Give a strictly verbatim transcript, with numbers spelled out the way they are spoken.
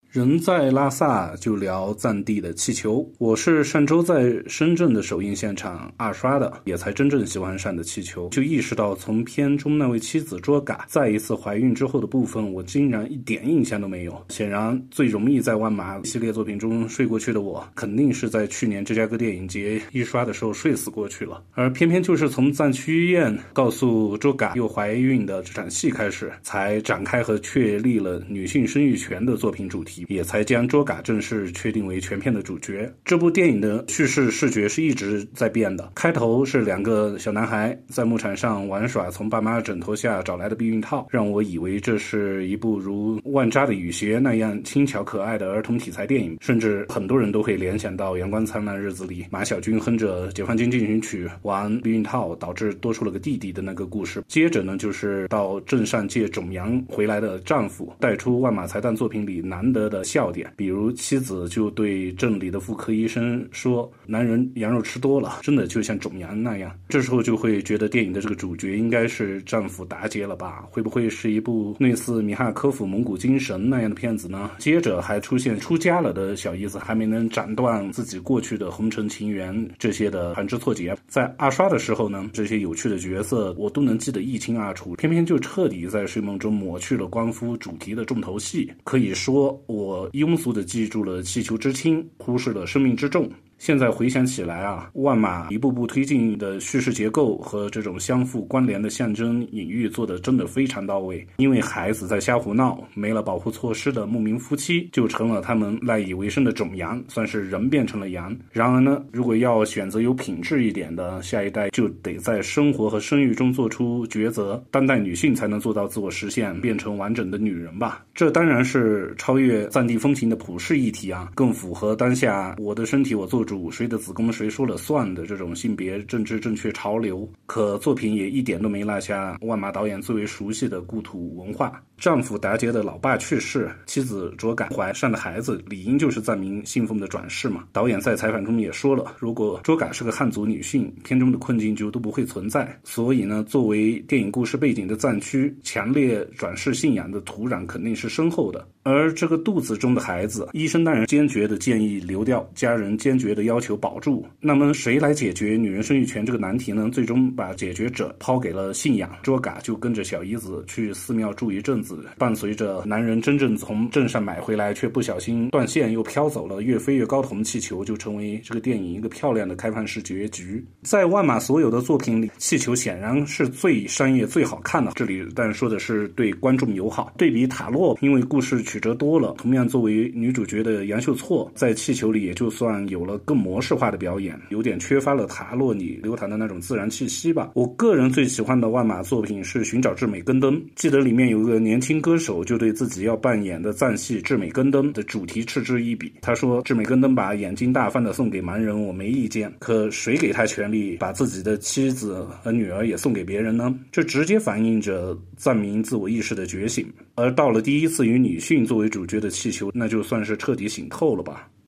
人在拉萨就聊藏地的气球。我是上周在深圳的首映现场二刷的，也才真正喜欢上的气球，就意识到从片中那位妻子卓嘎再一次怀孕之后的部分，我竟然一点印象都没有。显然最容易在万马系列作品中睡过去的我，肯定是在去年芝加哥电影节一刷的时候睡死过去了。而偏偏就是从藏区医院告诉卓嘎又怀孕的这场戏开始，才展开和确立了女性生育权的作品主题，也才将卓嘎正式确定为全片的主角。这部电影的叙事视觉是一直在变的，开头是两个小男孩在牧场上玩耍从爸妈枕头下找来的避孕套，让我以为这是一部如万扎的雨鞋那样轻巧可爱的儿童题材电影，甚至很多人都会联想到阳光灿烂日子里马小军哼着解放军进行曲玩避孕套导致多出了个弟弟的那个故事。接着呢，就是到镇上借种羊回来的丈夫，带出万马才旦作品里难得的笑点，比如妻子就对镇里的妇科医生说，男人羊肉吃多了真的就像种羊那样。这时候就会觉得电影的这个主角应该是丈夫达杰了吧，会不会是一部类似米哈科夫蒙古精神那样的片子呢？接着还出现出家了的小姨子还没能斩断自己过去的红尘情缘，这些的寒枝错节。在二刷的时候呢，这些有趣的角色我都能记得一清二楚，偏偏就彻底在睡梦中抹去了关乎主题的重头戏。可以说我庸俗地记住了气球之轻，忽视了生命之重。现在回想起来啊，万马一步步推进的叙事结构和这种相互关联的象征隐喻做得真的非常到位。因为孩子在瞎胡闹，没了保护措施的牧民夫妻就成了他们赖以为生的种羊，算是人变成了羊。然而呢，如果要选择有品质一点的下一代，就得在生活和生育中做出抉择，当代女性才能做到自我实现，变成完整的女人吧。这当然是超越藏地风情的普世议题啊，更符合当下我的身体我做主，谁的子宫谁说了算的这种性别政治正确潮流。可作品也一点都没落下万马导演最为熟悉的故土文化。丈夫达杰的老爸去世，妻子卓嘎怀上的孩子理应就是藏民信奉的转世嘛。导演在采访中也说了，如果卓嘎是个汉族女性，片中的困境就都不会存在。所以呢，作为电影故事背景的藏区，强烈转世信仰的土壤肯定是深厚的。而这个肚子中的孩子，医生当然坚决的建议流掉，家人坚决的要求保住。那么谁来解决女人生育权这个难题呢？最终把解决者抛给了信仰，卓嘎就跟着小姨子去寺庙住一阵子，伴随着男人真正从镇上买回来却不小心断线又飘走了越飞越高的红气球，就成为这个电影一个漂亮的开放式结局。在万马所有的作品里，气球显然是最商业最好看的，这里当然说的是对观众友好。对比塔洛，因为故事曲折多了，同样作为女主角的杨秀措在气球里也就算有了更模式化的表演，有点缺乏了塔洛里流淌的那种自然气息吧。我个人最喜欢的万马作品是寻找至美根登，记得里面有个年轻歌手就对自己要扮演的藏戏至美根登的主题嗤之以鼻，他说至美根登把眼睛大方的送给盲人我没意见，可谁给他权利把自己的妻子和女儿也送给别人呢？这直接反映着藏民自我意识的觉醒。而到了第一次以女性作为主角的气球，那就算是彻底醒透了吧。